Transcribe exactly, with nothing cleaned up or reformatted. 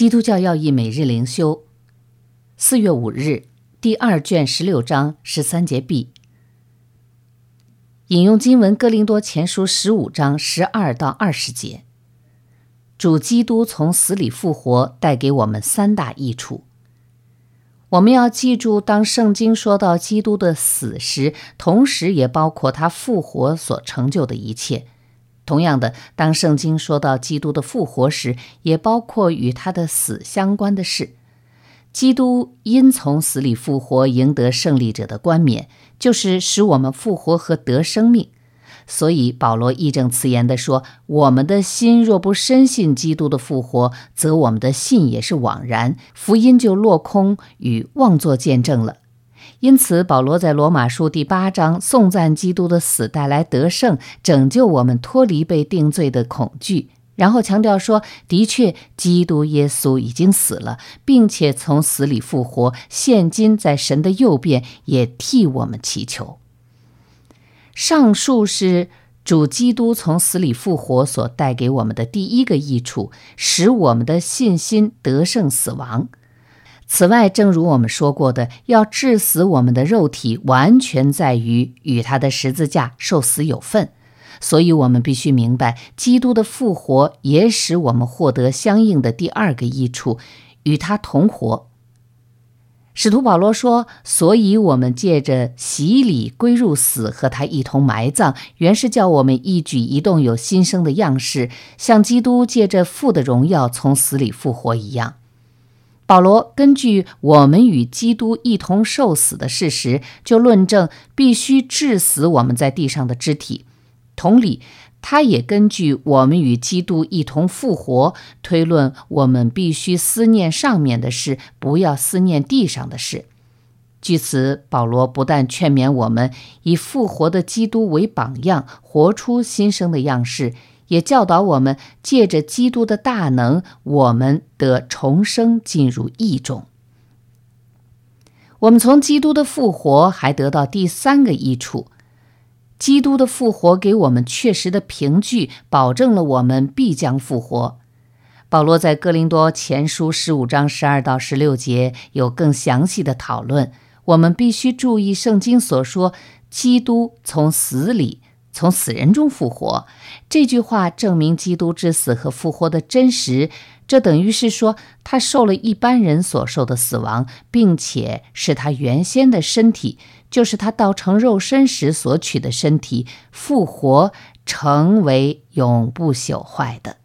基督教要义每日灵修，四月五日，第二卷十六章十三节 B。引用经文哥林多前书十五章十二到二十节。主基督从死里复活，带给我们三大益处。我们要记住，当圣经说到基督的死时，同时也包括他复活所成就的一切。同样的，当圣经说到基督的复活时，也包括与他的死相关的事。基督因从死里复活，赢得胜利者的冠冕，就是使我们复活和得生命。所以保罗义正辞严地说，我们的心若不深信基督的复活，则我们的信也是枉然，福音就落空，与妄作见证了。因此保罗在罗马书第八章颂赞基督的死带来得胜，拯救我们脱离被定罪的恐惧，然后强调说，的确基督耶稣已经死了，并且从死里复活，现今在神的右边，也替我们祈求。上述是主基督从死里复活所带给我们的第一个益处，使我们的信心得胜死亡。此外，正如我们说过的，要治死我们的肉体，完全在于与他的十字架受死有份。所以我们必须明白，基督的复活也使我们获得相应的第二个益处，与他同活。使徒保罗说，所以我们借着洗礼归入死，和他一同埋葬，原是叫我们一举一动有新生的样式，像基督借着父的荣耀从死里复活一样。保罗根据我们与基督一同受死的事实，就论证必须治死我们在地上的肢体。同理，他也根据我们与基督一同复活，推论我们必须思念上面的事，不要思念地上的事。据此，保罗不但劝勉我们以复活的基督为榜样，活出新生的样式，也教导我们借着基督的大能，我们得重生进入义中。我们从基督的复活还得到第三个益处。基督的复活给我们确实的凭据，保证了我们必将复活。保罗在哥林多前书十五章十二到十六节有更详细的讨论。我们必须注意圣经所说，基督从死里从死人中复活，这句话证明基督之死和复活的真实。这等于是说，他受了一般人所受的死亡，并且是他原先的身体，就是他道成肉身时所取的身体，复活成为永不朽坏的。